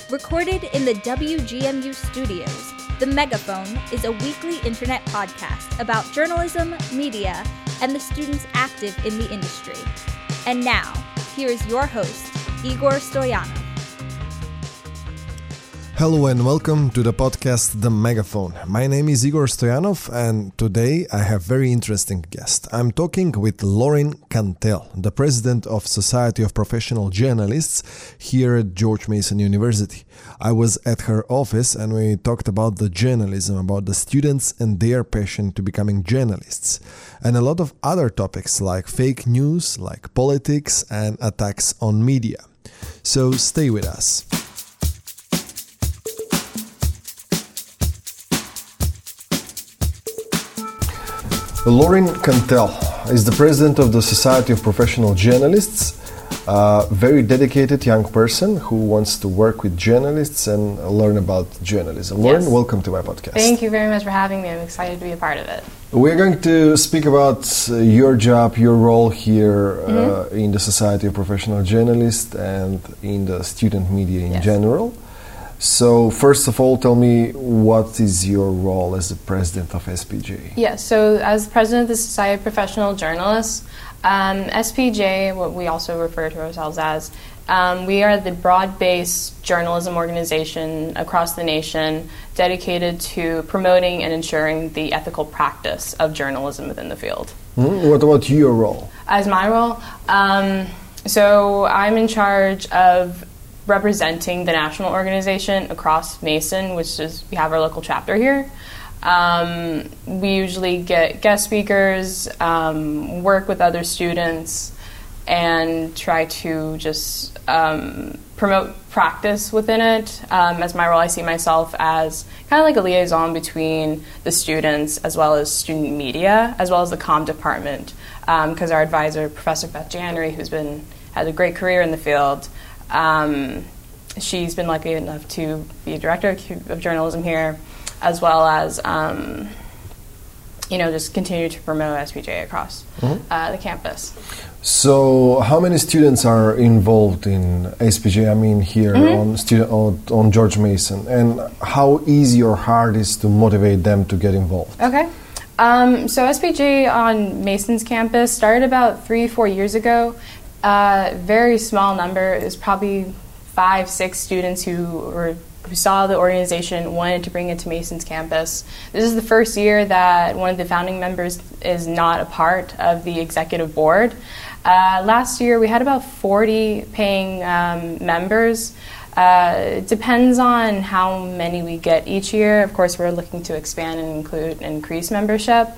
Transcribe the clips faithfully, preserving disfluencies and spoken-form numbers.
Recorded in the W G M U studios, The Megaphone is a weekly internet podcast about journalism, media, and the students active in the industry. And now, here is your host, Igor Stoyanov. Hello and welcome to the podcast The Megaphone. My name is Igor Stoyanov and today I have a very interesting guest. I'm talking with Lauren Cantel, the president of Society of Professional Journalists here at George Mason University. I was at her office and we talked about the journalism, about the students and their passion to becoming journalists, and a lot of other topics like fake news, like politics and attacks on media. So stay with us. Lauren Cantel is the president of the Society of Professional Journalists, a very dedicated young person who wants to work with journalists and learn about journalism. Lauren, yes. Welcome to my podcast. Thank you very much for having me. I'm excited to be a part of it. We're going to speak about uh, your job, your role here mm-hmm. uh, in the Society of Professional Journalists and in the student media in yes. general. So, first of all, tell me, what is your role as the president of S P J? Yes, so as president of the Society of Professional Journalists, um, S P J, what we also refer to ourselves as, um, we are the broad-based journalism organization across the nation dedicated to promoting and ensuring the ethical practice of journalism within the field. Mm-hmm. What about your role? As my role, um, so I'm in charge of representing the national organization across Mason, which is, we have our local chapter here. Um, we usually get guest speakers, um, work with other students, and try to just um, promote practice within it. Um, as my role, I see myself as kind of like a liaison between the students as well as student media, as well as the comm department, because um, our advisor, Professor Beth January, who's been had a great career in the field, Um, she's been lucky enough to be a director of journalism here, as well as, um, you know, just continue to promote S P J across mm-hmm. uh, the campus. So, how many students are involved in S P J? I mean, here mm-hmm. on, student, on on George Mason, and how easy or hard is to motivate them to get involved? Okay. Um, so S P J on Mason's campus started about three, four years ago. Uh, very small number. It was probably five, six students who were who saw the organization, wanted to bring it to Mason's campus. This is the first year that one of the founding members is not a part of the executive board. Uh, last year we had about forty paying um, members. Uh, it depends on how many we get each year. Of course, we're looking to expand and include and increase membership.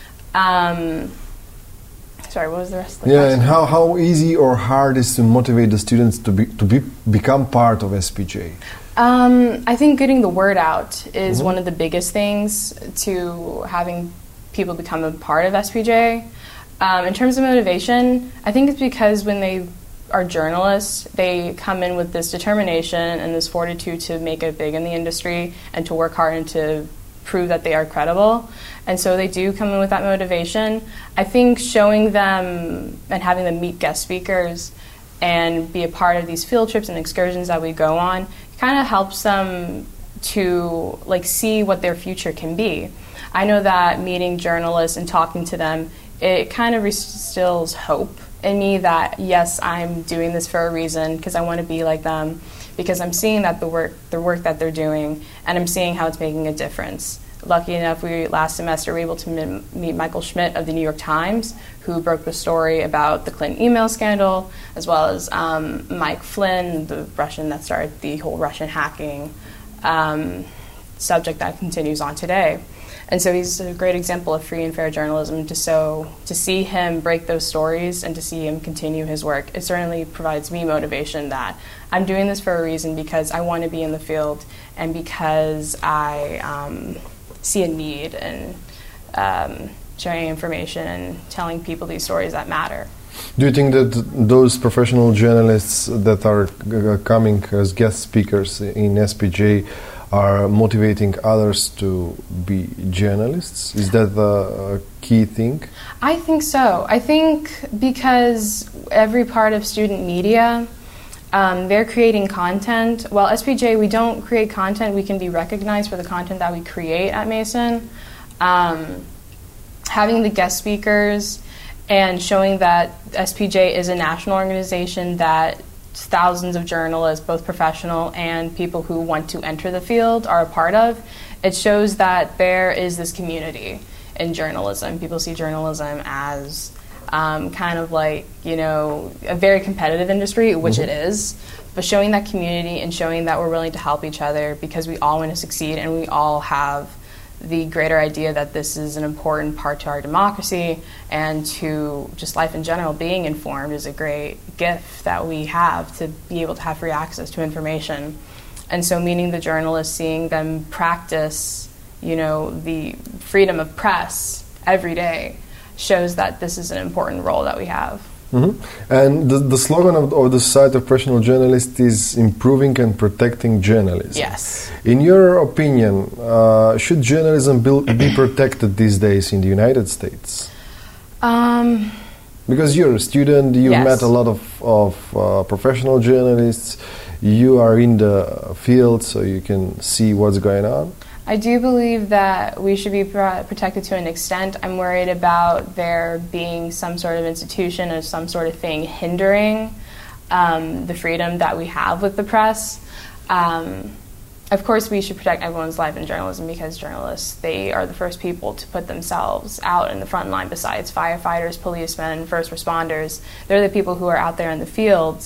Um, Sorry, what was the rest of the yeah, question? and how, how easy or hard is to motivate the students to be to be become part of S P J? Um, I think getting the word out is mm-hmm. one of the biggest things to having people become a part of S P J. Um, in terms of motivation, I think it's because when they are journalists, they come in with this determination and this fortitude to make it big in the industry and to work hard and to prove that they are credible. And so they do come in with that motivation. I think showing them and having them meet guest speakers and be a part of these field trips and excursions that we go on kind of helps them to like see what their future can be. I know that meeting journalists and talking to them, it kind of instills hope in me that yes, I'm doing this for a reason because I want to be like them, because I'm seeing that the work the work that they're doing and I'm seeing how it's making a difference. Lucky enough, we last semester were able to meet Michael Schmidt of the New York Times, who broke the story about the Clinton email scandal, as well as um, Mike Flynn, the Russian that started the whole Russian hacking um, subject that continues on today. And so he's a great example of free and fair journalism. To so to see him break those stories and to see him continue his work, it certainly provides me motivation that I'm doing this for a reason, because I want to be in the field and because I um, see a need in um, sharing information and telling people these stories that matter. Do you think that those professional journalists that are uh, coming as guest speakers in S P J are motivating others to be journalists? Is that the key thing? I think so. I think because every part of student media Um, they're creating content. Well, S P J, we don't create content. We can be recognized for the content that we create at Mason. Um, having the guest speakers and showing that S P J is a national organization that thousands of journalists, both professional and people who want to enter the field, are a part of. It shows that there is this community in journalism. People see journalism as um, kind of like, you know, a very competitive industry, which mm-hmm. it is, but showing that community and showing that we're willing to help each other because we all want to succeed and we all have the greater idea that this is an important part to our democracy and to just life in general. Being informed is a great gift that we have to be able to have free access to information. And so meeting the journalists, seeing them practice, you know, the freedom of press every day shows that this is an important role that we have. Mm-hmm. And the, the slogan of, of the Society of Professional Journalists is improving and protecting journalism. Yes. In your opinion, uh, should journalism be, be protected these days in the United States? Um, because you're a student, you've yes. met a lot of, of uh, professional journalists, you are in the field so you can see what's going on. I do believe that we should be pro- protected to an extent. I'm worried about there being some sort of institution or some sort of thing hindering um, the freedom that we have with the press. Um, of course, we should protect everyone's life in journalism because journalists, they are the first people to put themselves out in the front line besides firefighters, policemen, first responders. They're the people who are out there in the field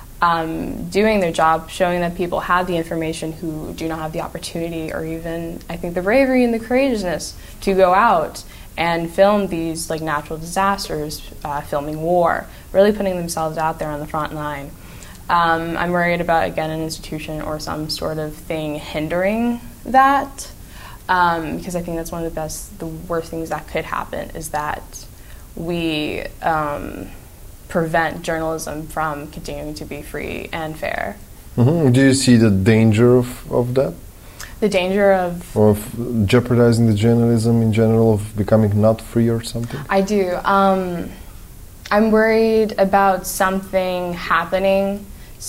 Um, doing their job, showing that people have the information who do not have the opportunity or even, I think, the bravery and the courageousness to go out and film these like natural disasters, uh, filming war, really putting themselves out there on the front line. Um, I'm worried about, again, an institution or some sort of thing hindering that um, because I think that's one of the best, the worst things that could happen is that we um, prevent journalism from continuing to be free and fair. Mm-hmm. Do you see the danger of, of that? The danger of... Of jeopardizing the journalism in general, of becoming not free or something? I do. Um, I'm worried about something happening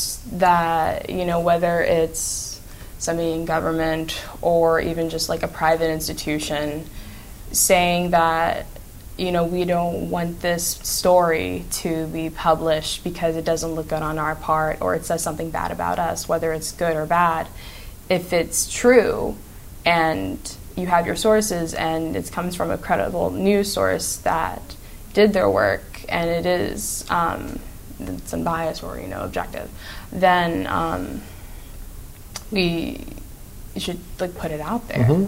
that, you know, whether it's somebody in government or even just like a private institution saying that, you know, we don't want this story to be published because it doesn't look good on our part or it says something bad about us, whether it's good or bad. If it's true and you have your sources and it comes from a credible news source that did their work and it is um, it's unbiased or, you know, objective, then um, we should like put it out there. Mm-hmm.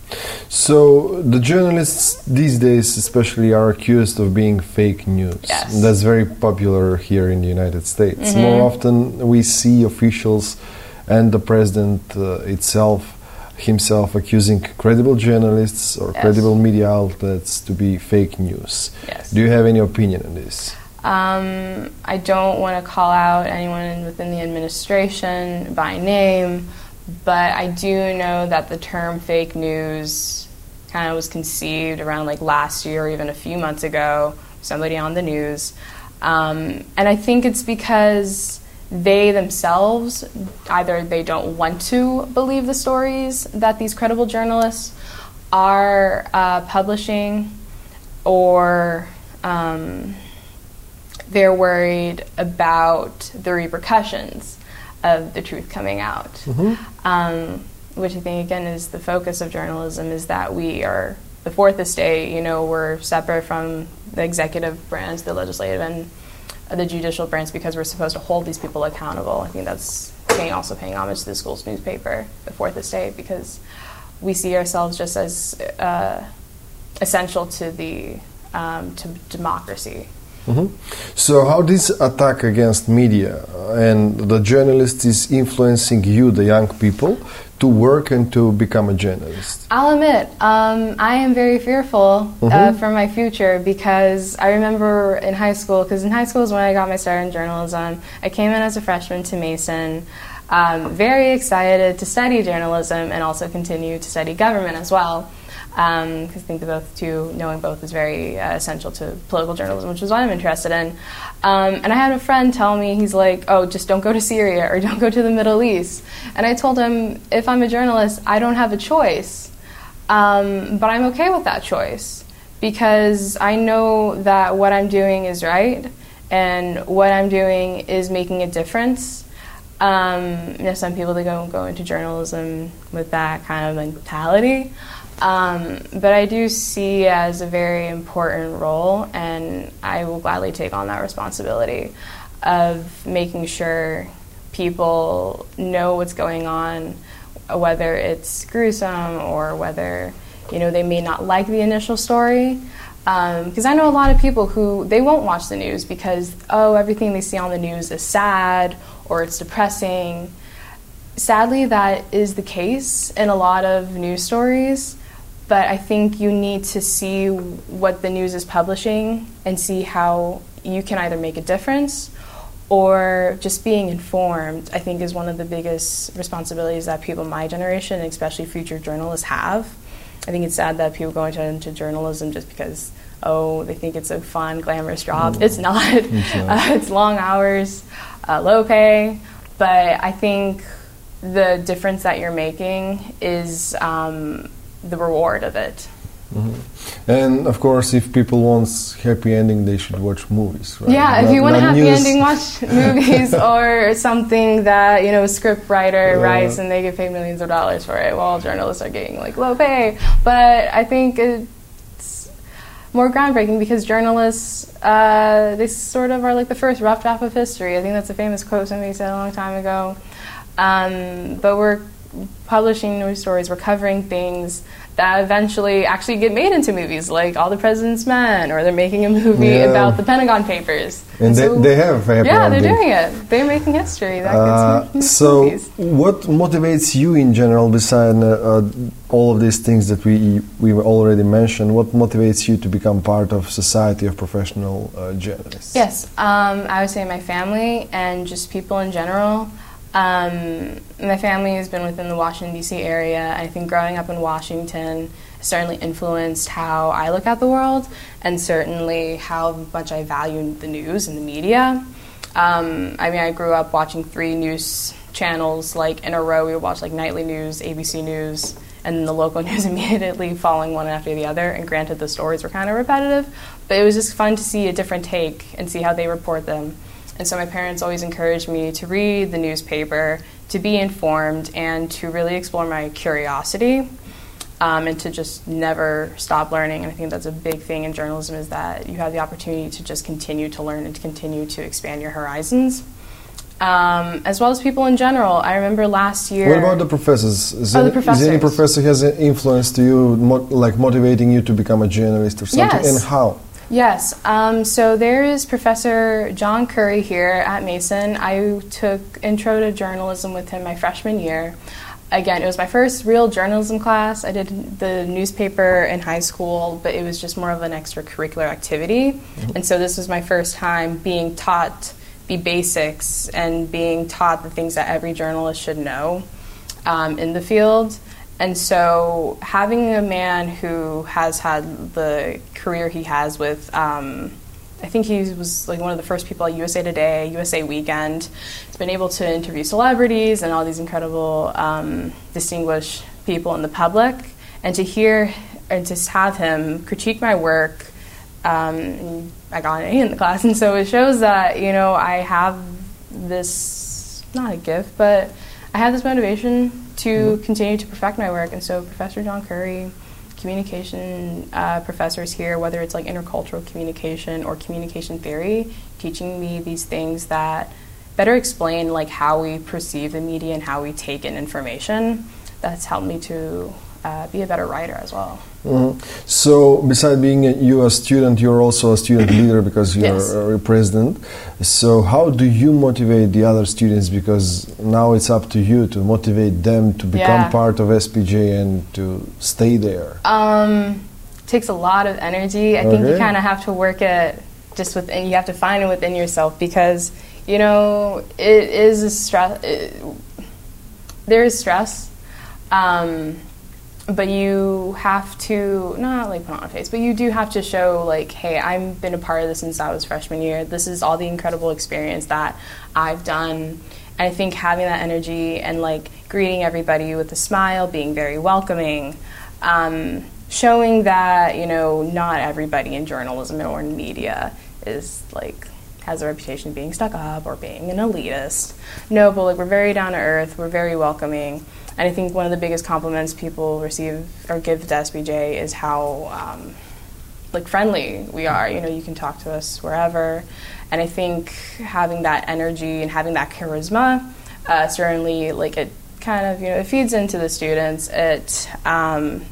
So the journalists these days especially are accused of being fake news. Yes. That's very popular here in the United States. Mm-hmm. More often we see officials and the president uh, itself himself accusing credible journalists or yes. credible media outlets to be fake news. Yes. Do you have any opinion on this? Um, I don't want to call out anyone within the administration by name, but I do know that the term fake news kind of was conceived around like last year or even a few months ago, somebody on the news. Um, and I think it's because they themselves, either they don't want to believe the stories that these credible journalists are uh, publishing, or um, they're worried about the repercussions of the truth coming out. Mm-hmm. Um, which I think, again, is the focus of journalism, is that we are the fourth estate, you know, we're separate from the executive branch, the legislative, and the judicial branch because we're supposed to hold these people accountable. I think that's paying, also paying homage to the school's newspaper, the fourth estate, because we see ourselves just as uh, essential to the um, to democracy. Mm-hmm. So how this attack against media and the journalists is influencing you, the young people, to work and to become a journalist? I'll admit, um, I am very fearful mm-hmm. uh, for my future because I remember in high school, because in high school is when I got my start in journalism. I came in as a freshman to Mason, um, very excited to study journalism and also continue to study government as well. because um, I think the both two, knowing both is very uh, essential to political journalism, which is what I'm interested in. Um, and I had a friend tell me, he's like, oh, just don't go to Syria or don't go to the Middle East. And I told him, if I'm a journalist, I don't have a choice. Um, but I'm okay with that choice because I know that what I'm doing is right and what I'm doing is making a difference. Um, you know, some people, they go go into journalism with that kind of mentality, um, but I do see it as a very important role, and I will gladly take on that responsibility of making sure people know what's going on, whether it's gruesome or whether, you know, they may not like the initial story. Because um, I know a lot of people who, they won't watch the news because, oh, everything they see on the news is sad or it's depressing. Sadly, that is the case in a lot of news stories, but I think you need to see what the news is publishing and see how you can either make a difference or just being informed, I think, is one of the biggest responsibilities that people my generation, and especially future journalists, have. I think it's sad that people go into, into journalism just because, oh, they think it's a fun, glamorous job. Mm. It's not. It's, not. Uh, it's long hours, uh, low pay. But I think the difference that you're making is um, the reward of it. Mm-hmm. And of course, if people want happy ending, they should watch movies, right? Yeah, not, if you want a happy news. ending, watch movies or something that, you know, a script writer yeah. writes and they get paid millions of dollars for it, while journalists are getting like low pay. But I think it's more groundbreaking because journalists, uh, they sort of are like the first rough draft of history. I think that's a famous quote somebody said a long time ago. Um, but we're publishing news stories, we're covering things that eventually actually get made into movies, like All the President's Men, or they're making a movie yeah. about the Pentagon Papers. And, and so, they, they have happy Yeah, ending. they're doing it. They're making history. That uh, gets so, movies. What motivates you in general, besides uh, uh, all of these things that we we already mentioned? What motivates you to become part of Society of Professional uh, Journalists? Yes, um, I would say my family and just people in general. Um, my family has been within the Washington, D C area. I think growing up in Washington certainly influenced how I look at the world and certainly how much I value the news and the media. Um, I mean, I grew up watching three news channels like in a row. We would watch like nightly news, A B C News, and then the local news immediately following one after the other. And granted, the stories were kind of repetitive, but it was just fun to see a different take and see how they report them. And so my parents always encouraged me to read the newspaper, to be informed, and to really explore my curiosity, um, and to just never stop learning. And I think that's a big thing in journalism, is that you have the opportunity to just continue to learn and to continue to expand your horizons, um, as well as people in general. I remember last year... What about the professors? Is, oh, any, the professors. is any professor has an influence to you, mo- like motivating you to become a journalist or something? Yes. And how? Yes, um, so there is Professor John Curry here at Mason. I took Intro to Journalism with him my freshman year. Again, it was my first real journalism class. I did the newspaper in high school, but it was just more of an extracurricular activity. Mm-hmm. And so this was my first time being taught the basics and being taught the things that every journalist should know um, in the field. And so having a man who has had the career he has with, um, I think he was like one of the first people at U S A Today, U S A Weekend. He's been able to interview celebrities and all these incredible, um, distinguished people in the public. And to hear and to have him critique my work, um, I got an A in the class. And so it shows that, you know, I have this, not a gift, but I have this motivation to mm-hmm. continue to perfect my work. And so Professor John Curry, communication uh, professors here, whether it's like intercultural communication or communication theory, teaching me these things that better explain like how we perceive the media and how we take in information. That's helped me to uh, be a better writer as well. Mm-hmm. So, besides being a, you a student, you're also a student leader because you're yes. a president. So, how do you motivate the other students? Because now it's up to you to motivate them to become yeah. part of S P J and to stay there. Um, it takes a lot of energy. I okay. think you kind of have to work it just within. You have to find it within yourself because you know it is a stress. It, there is stress. Um, but you have to, not like put on a face, but you do have to show like, hey, I've been a part of this since I was freshman year. This is all the incredible experience that I've done. And I think having that energy and like greeting everybody with a smile, being very welcoming, um, showing that, you know, not everybody in journalism or in media is like, has a reputation of being stuck up or being an elitist. No, but like we're very down to earth, we're very welcoming. And I think one of the biggest compliments people receive or give to S P J is how um, like friendly we are. You know, you can talk to us wherever. And I think having that energy and having that charisma, uh, certainly like it kind of, you know, it feeds into the students. It um,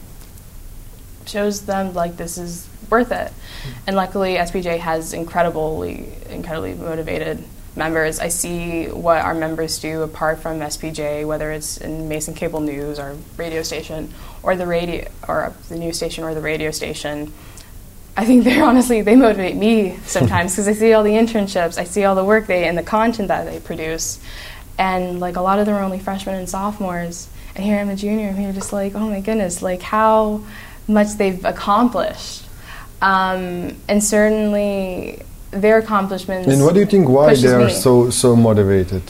shows them like this is worth it. And luckily S P J has incredibly, incredibly motivated members. I see what our members do apart from S P J, whether it's in Mason Cable News or radio station or the radio or the news station or the radio station. I think they're honestly, they motivate me sometimes because I see all the internships, I see all the work they and the content that they produce. And like a lot of them are only freshmen and sophomores. And here I'm a junior and you're just like, oh my goodness, like how much they've accomplished. Um, and certainly their accomplishments. And what do you think why they are me. so so motivated?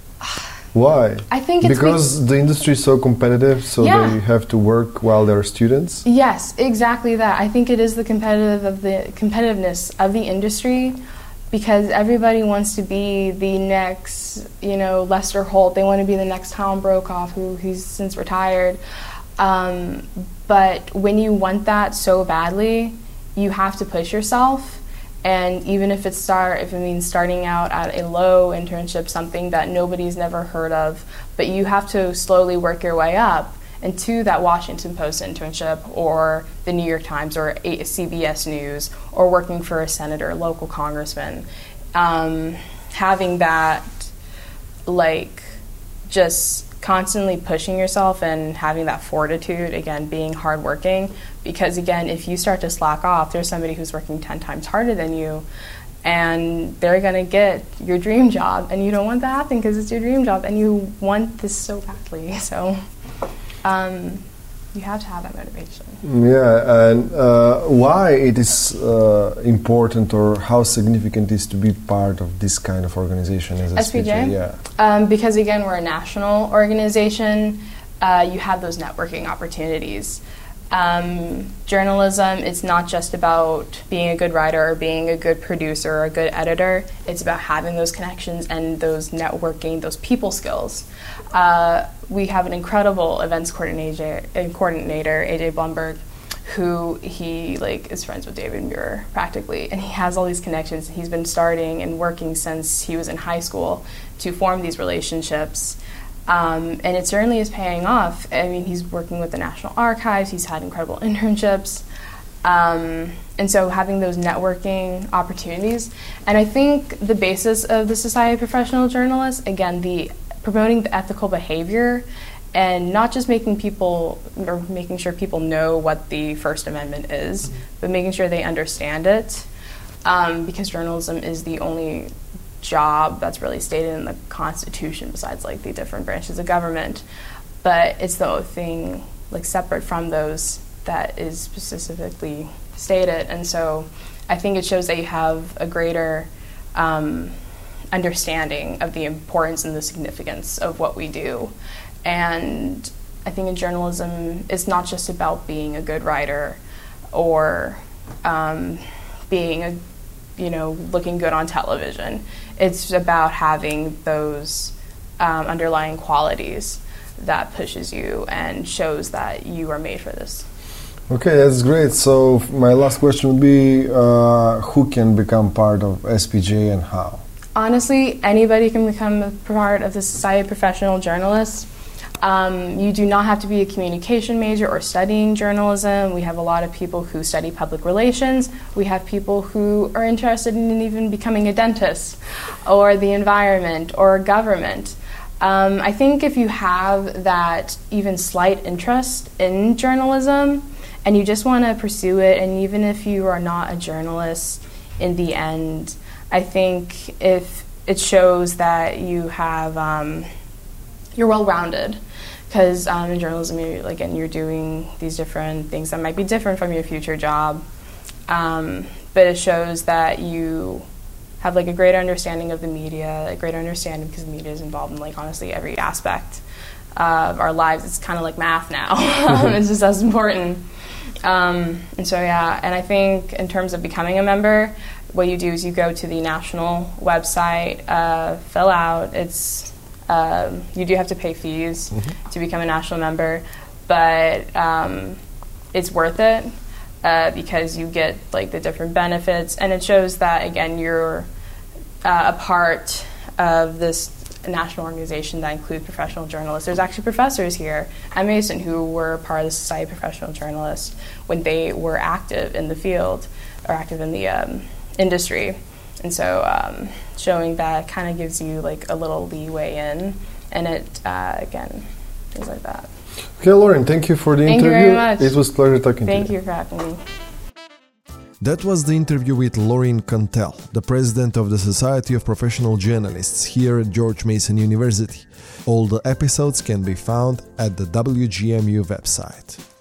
Why? I think it's because be- the industry is so competitive, so yeah. they have to work while they're students. Yes, exactly that. I think it is the competitive of the competitiveness of the industry, because everybody wants to be the next, you know, Lester Holt. They want to be the next Tom Brokaw, who he's since retired. Um, but when you want that so badly, you have to push yourself. And even if it start, if it means starting out at a low internship, something that nobody's never heard of, but you have to slowly work your way up into that Washington Post internship or the New York Times or C B S News or working for a senator, local congressman. Um, having that, like, just constantly pushing yourself and having that fortitude, again, being hardworking, because again, if you start to slack off, there's somebody who's working ten times harder than you, and they're gonna get your dream job, and you don't want that to happen because it's your dream job, and you want this so badly. So um, you have to have that motivation. Yeah, and uh, why it is uh, important or how significant it is to be part of this kind of organization as S P J? S P J? Yeah. Um, because again, we're a national organization, uh, you have those networking opportunities. Um, journalism, it's not just about being a good writer or being a good producer or a good editor. It's about having those connections and those networking, those people skills. Uh, we have an incredible events coordinator, coordinator A J Blumberg, who he like is friends with David Muir practically, and he has all these connections. He's been starting and working since he was in high school to form these relationships. Um, and it certainly is paying off. I mean, he's working with the National Archives, he's had incredible internships, um, and so having those networking opportunities. And I think the basis of the Society of Professional Journalists, again, the promoting the ethical behavior and not just making people, or making sure people know what the First Amendment is, mm-hmm. but making sure they understand it, um, because journalism is the only job that's really stated in the Constitution besides like the different branches of government, but it's the thing like separate from those that is specifically stated. And so I think it shows that you have a greater um, understanding of the importance and the significance of what we do. And I think in journalism it's not just about being a good writer or um, being a you know, looking good on television. It's about having those um, underlying qualities that pushes you and shows that you are made for this. Okay, that's great. So my last question would be, uh, who can become part of S P J and how? Honestly, anybody can become a part of the Society of Professional Journalists. Um, you do not have to be a communication major or studying journalism. We have a lot of people who study public relations. We have people who are interested in even becoming a dentist or the environment or government. Um, I think if you have that even slight interest in journalism and you just want to pursue it, and even if you are not a journalist in the end, I think if it shows that you have um, you're well-rounded. Because um, in journalism, you're, again, you're doing these different things that might be different from your future job. Um, but it shows that you have like a greater understanding of the media, a greater understanding because the media is involved in like honestly every aspect of our lives. It's kind of like math now. It's just as important. Um, and so yeah, and I think in terms of becoming a member, what you do is you go to the national website, uh, fill out. It's um, you do have to pay fees mm-hmm. to become a national member, but um, it's worth it. Uh, because you get like the different benefits, and it shows that again you're uh, a part of this national organization that includes professional journalists. There's actually professors here at Mason who were part of the Society of Professional Journalists when they were active in the field or active in the um, industry, and so um, showing that kind of gives you like a little leeway in, and it uh, again things like that. Okay, Lauren, thank you for the thank interview. Thank you very much. It was a pleasure talking thank to you. Thank you for having me. That was the interview with Lauren Cantel, the president of the Society of Professional Journalists here at George Mason University. All the episodes can be found at the W G M U website.